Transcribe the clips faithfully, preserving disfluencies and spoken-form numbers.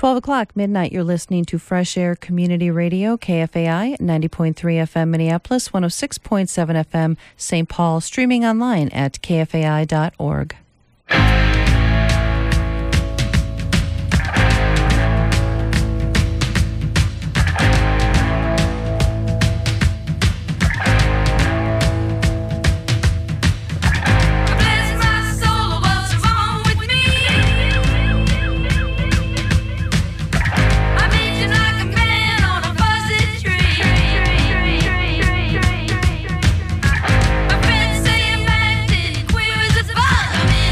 twelve o'clock, midnight, you're listening to Fresh Air Community Radio, K F A I, ninety point three F M Minneapolis, one oh six point seven F M Saint Paul, streaming online at k f a i dot org. My friends say I'm acting queer as a fuck. I mean,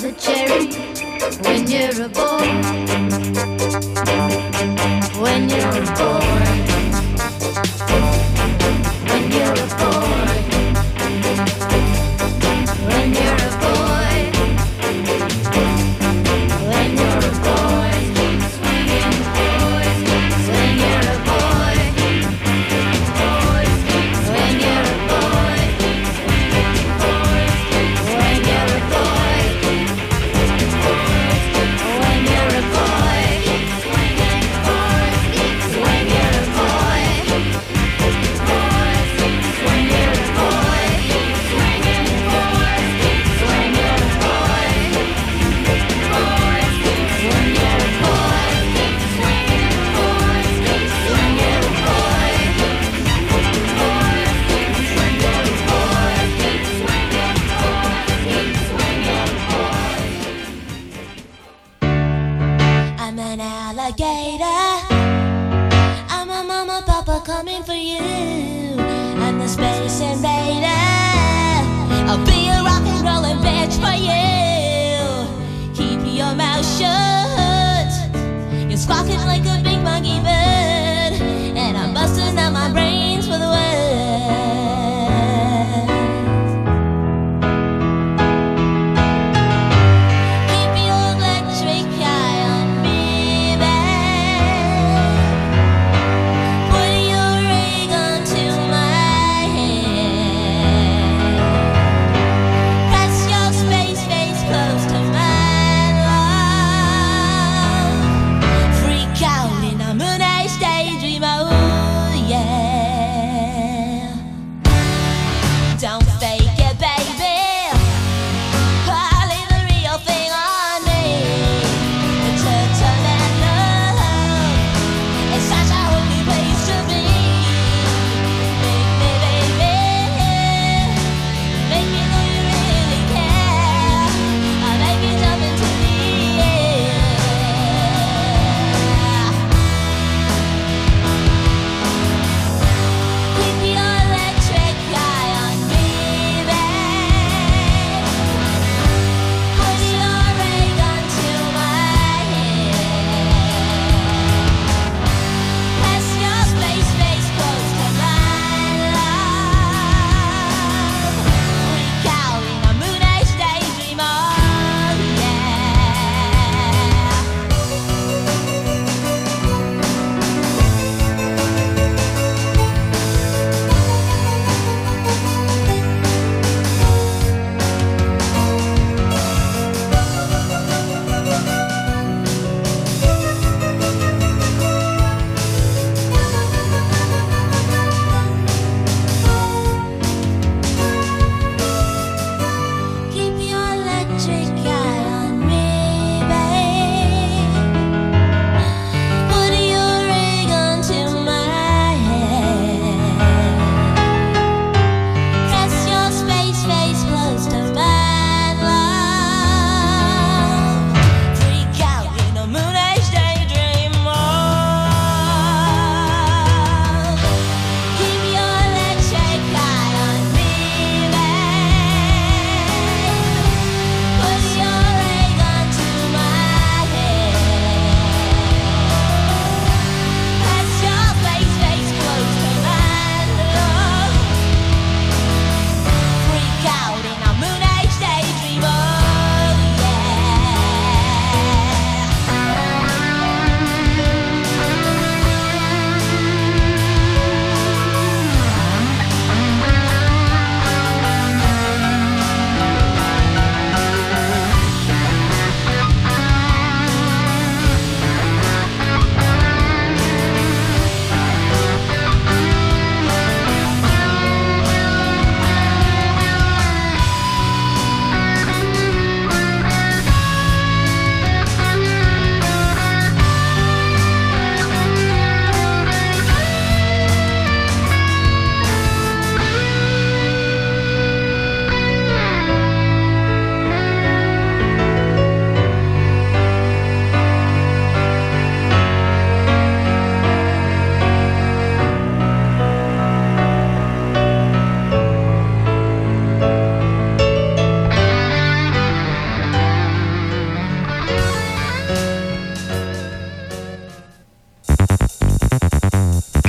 a cherry when you're a boy. When you're a boy. When you're a boy. When you're a boy. When you're a boy. Keep swinging, boys. Keep when you're a boy. Boys, keep when you're a boy. Keep swinging, boys. Keep when you're a boy. When you're a boy, keep swinging, boys. Keep when you're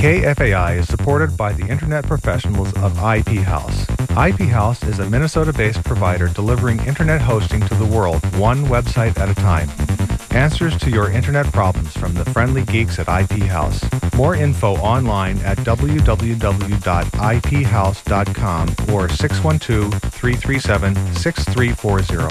K F A I is supported by the internet professionals of I P House. I P House is a Minnesota-based provider delivering internet hosting to the world, one website at a time. Answers to your internet problems from the friendly geeks at I P House. More info online at w w w dot i p house dot com or six one two, three three seven, six three four zero.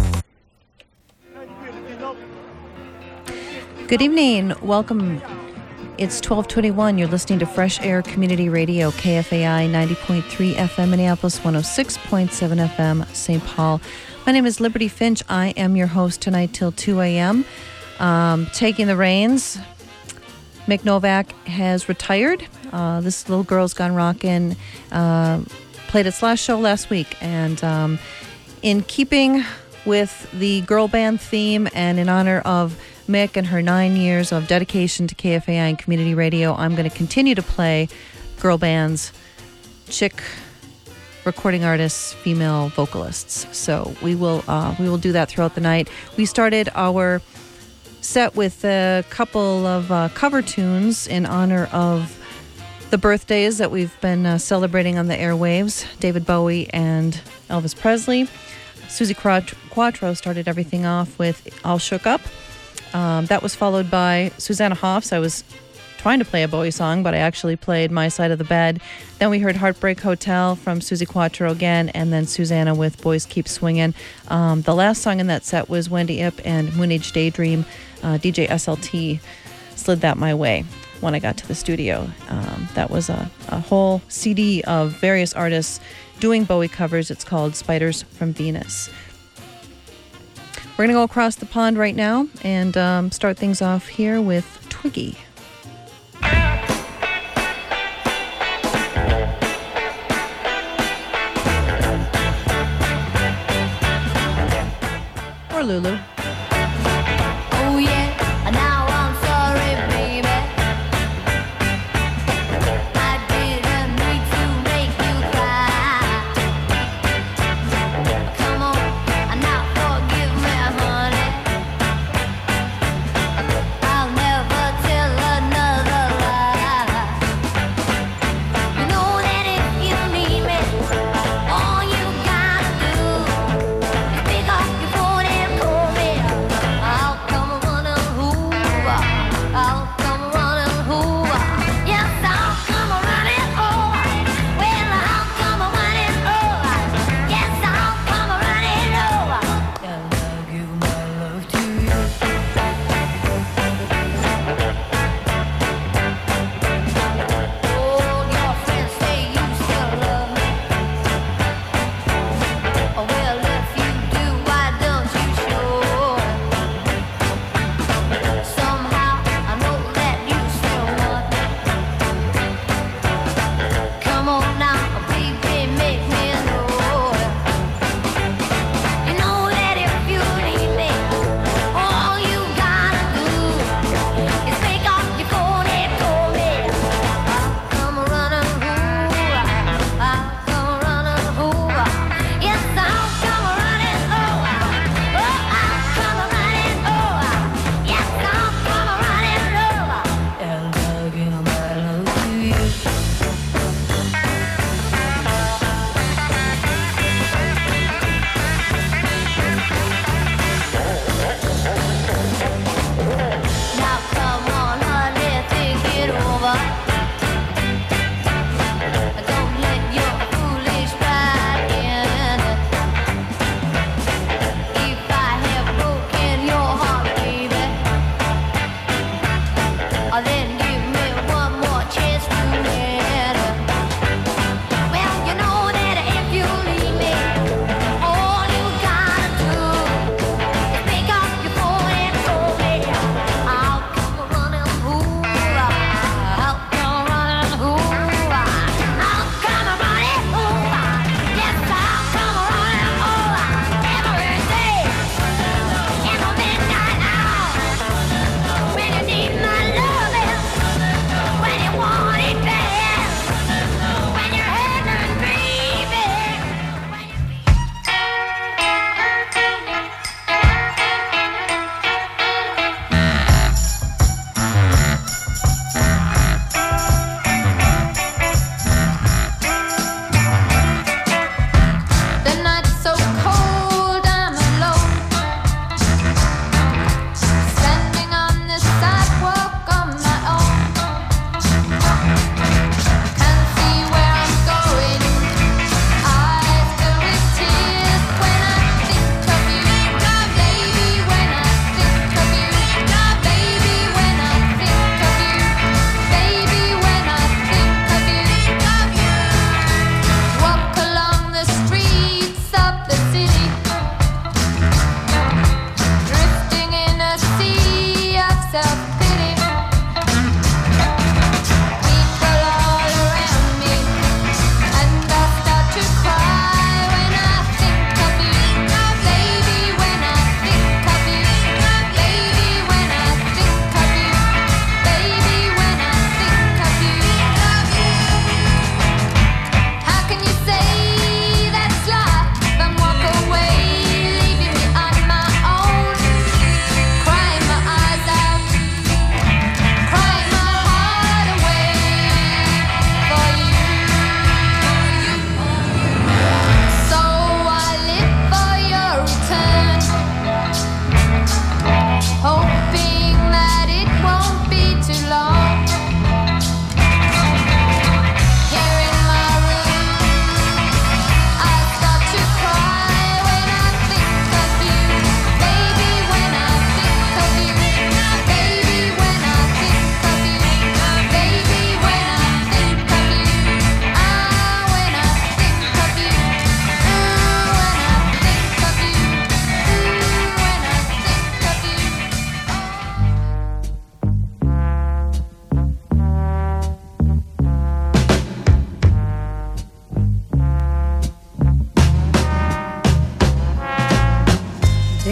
Good evening. Welcome. It's twelve twenty-one. You're listening to Fresh Air Community Radio, K F A I ninety point three F M Minneapolis, one oh six point seven F M Saint Paul. My name is Liberty Finch. I am your host tonight till two a.m. Um, taking the reins. Mick Novak has retired. Uh, this little girl's gone rockin'. Uh, played its last show last week. And um, in keeping with the girl band theme and in honor of Mick and her nine years of dedication to K F A I and community radio, I'm going to continue to play girl bands, chick recording artists, female vocalists. So we will uh, we will do that throughout the night. We started our set with a couple of uh, cover tunes in honor of the birthdays that we've been uh, celebrating on the airwaves, David Bowie and Elvis Presley. Susie Quattro started everything off with All Shook Up. Um, that was followed by Susanna Hoffs. I was trying to play a Bowie song, but I actually played My Side of the Bed. Then we heard Heartbreak Hotel from Susie Quattro again, and then Susanna with Boys Keep Swingin'. Um, the last song in that set was Wendy Ip and Moon Age Daydream. Uh, D J S L T slid that my way when I got to the studio. Um, that was a, a whole C D of various artists doing Bowie covers. It's called Spiders from Venus. We're going to go across the pond right now and um, start things off here with Twiggy. Or Lulu. Oh yeah, now I'm sorry, baby. I didn't need to make you cry. Come on, and now forgive me, honey. I'll never tell another lie. You know that if you need me, all you gotta do is pick up your phone and call me. I'll come running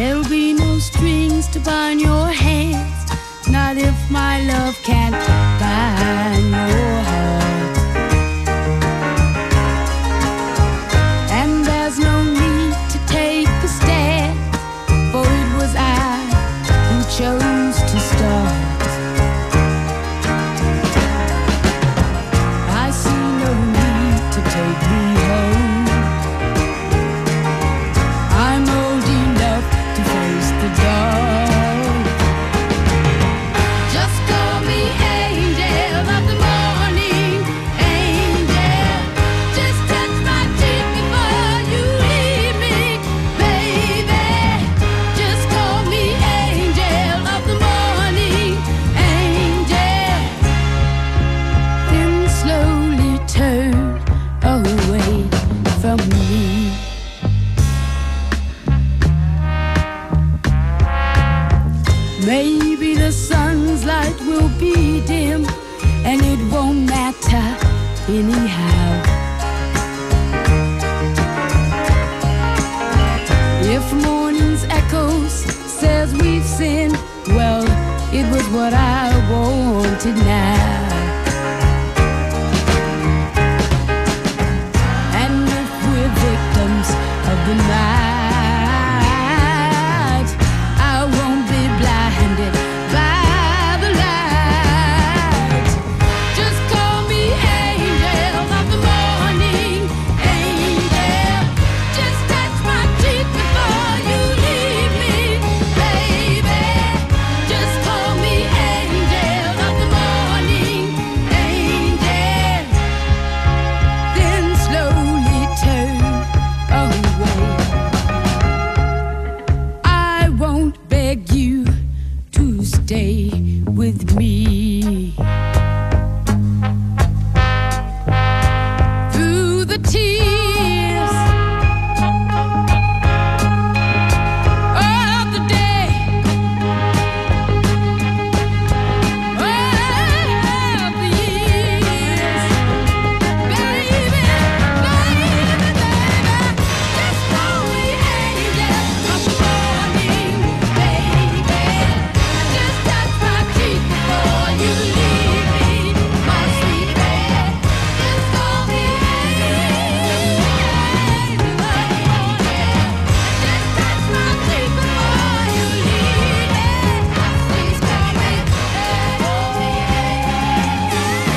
There'll be no strings to bind your hands, not if my love can't bind your heart. And there's no need to take a stand, for it was I who chose to start. I see no need to take me home. I'm old enough to face the dark. Just call me angel of the morning, angel. Just touch my cheek before you leave me, baby. Just call me angel of the morning, angel. Then slowly turn away from me. Maybe the sun's light will be dim, and it won't matter anyhow. If morning's echoes says we've sinned, well, it was what I wanted now. And if we're victims of the night,